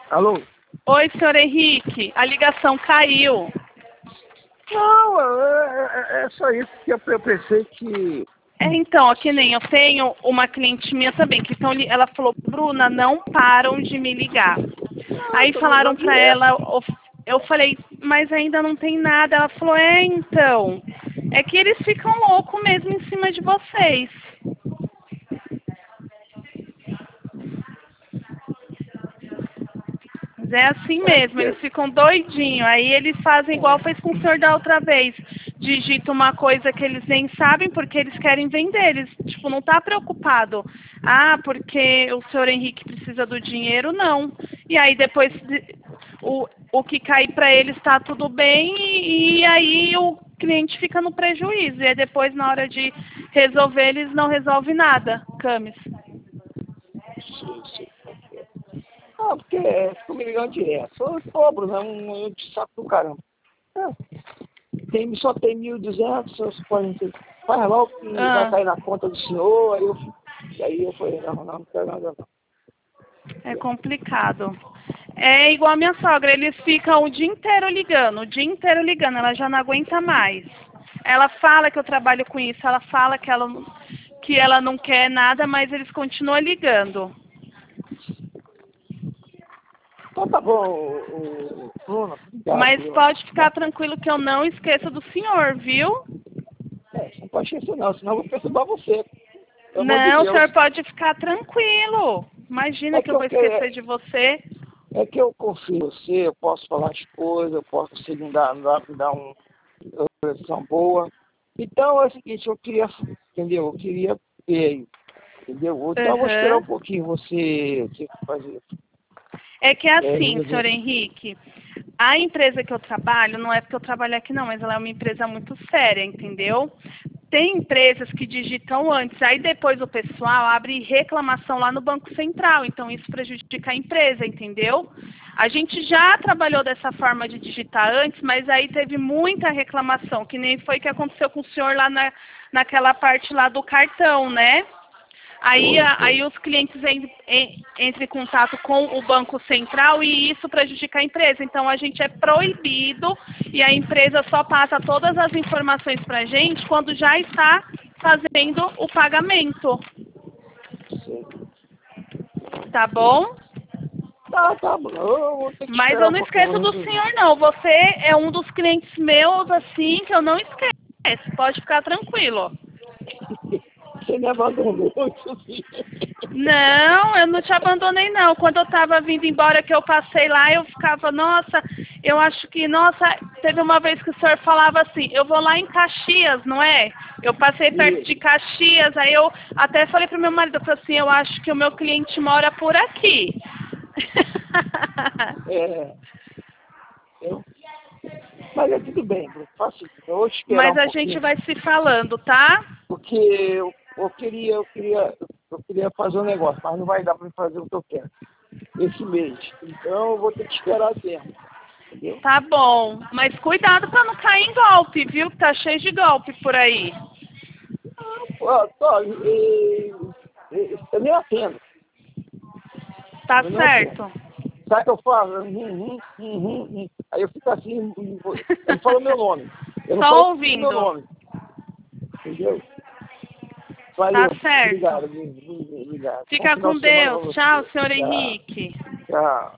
Alô? Oi, senhor Henrique, a ligação caiu. Não, é só isso que eu pensei que... Então, que nem eu tenho uma cliente minha também, que ela falou, Bruna, não param de me ligar. Aí falaram pra ela, eu falei, mas ainda não tem nada. Ela falou, então, é que eles ficam loucos mesmo em cima de vocês. Mas é assim mesmo, eles ficam doidinhos. Aí eles fazem igual fez com o senhor da outra vez. Digita uma coisa que eles nem sabem porque eles querem vender. Eles, tipo, não tá preocupado. Ah, porque o senhor Henrique precisa do dinheiro, não. E aí depois o que cair para eles está tudo bem e aí o cliente fica no prejuízo. E aí depois, na hora de resolver, eles não resolvem nada, Camis. Sim. Ah, porque ficou me ligando direto. Eu cobro, né? Um de saco do caramba. Só tem 1.200, vocês podem ter. Faz logo que vai cair na conta do senhor. Aí eu falei, não quero nada não. É complicado. É igual a minha sogra, eles ficam o dia inteiro ligando, ela já não aguenta mais. Ela fala que eu trabalho com isso, ela fala que ela não quer nada, mas eles continuam ligando. Então tá bom, Bruno. Obrigado. Mas pode ficar tranquilo que eu não esqueço do senhor, viu? Você não pode esquecer não, senão eu vou perturbar você. Pelo amor de Não, o Deus. senhor pode ficar tranquilo. Imagina que eu vou esquecer de você. É que eu confio em você, eu posso falar as coisas, eu posso você me dar uma impressão boa. Então é o seguinte, eu queria, entendeu? Eu queria ver, entendeu? Então eu vou esperar um pouquinho você fazer. É que é assim, senhor Henrique, a empresa que eu trabalho, não é porque eu trabalho aqui não, mas ela é uma empresa muito séria, entendeu? Tem empresas que digitam antes, aí depois o pessoal abre reclamação lá no Banco Central, então isso prejudica a empresa, entendeu? A gente já trabalhou dessa forma de digitar antes, mas aí teve muita reclamação, que nem foi que aconteceu com o senhor lá naquela parte lá do cartão, né? Aí os clientes entram em contato com o Banco Central e isso prejudica a empresa. Então, a gente é proibido e a empresa só passa todas as informações para a gente quando já está fazendo o pagamento. Tá bom? Tá bom. Eu vou ter que Mas esperar eu um não esqueço pouquinho. do senhor, não. Você é um dos clientes meus, assim, que eu não esqueço. Pode ficar tranquilo. Você me abandonou, sim. Não, eu não te abandonei, não. Quando eu estava vindo embora, que eu passei lá, eu ficava, nossa, eu acho que, nossa, teve uma vez que o senhor falava assim, eu vou lá em Caxias, não é? Eu passei perto de Caxias, aí eu até falei pro meu marido, eu falei assim, eu acho que o meu cliente mora por aqui. Mas é tudo bem, Bruno. Faço isso. Eu vou esperar Mas um a gente pouquinho. vai se falando, tá? Porque eu queria fazer um negócio, mas não vai dar para me fazer o que eu quero esse mês. Então eu vou ter que esperar tempo. Entendeu? Tá bom. Mas cuidado pra não cair em golpe, viu? Que tá cheio de golpe por aí. Eu nem atendo. Tá certo. Sabe o que eu falo? Aí eu fico assim, ele fala meu nome. Eu não Só falo ouvindo. meu nome. Entendeu? Valeu. Tá certo. Obrigado. Fica com Deus. Tchau, senhor Henrique. Tchau.